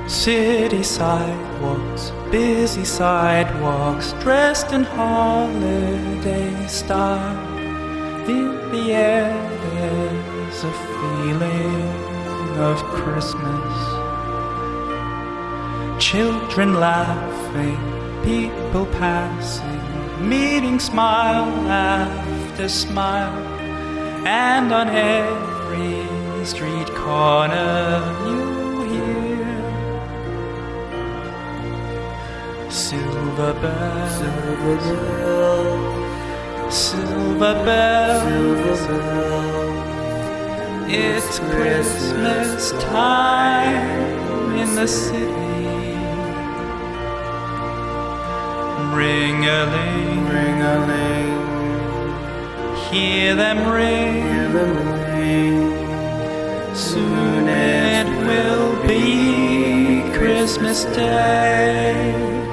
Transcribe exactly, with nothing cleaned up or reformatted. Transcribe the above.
City sidewalks, busy sidewalks, dressed in holiday style. In the air there's a feeling of Christmas. Children laughing, people passing, meeting smile after smile. And on every street corner you hear silver bells, silver bells, silver bells, silver bells. It's Christmas time in the city. Ring-a-ling, ring-a-ling, hear them ring, hear them ring. Soon it will be Christmas Day.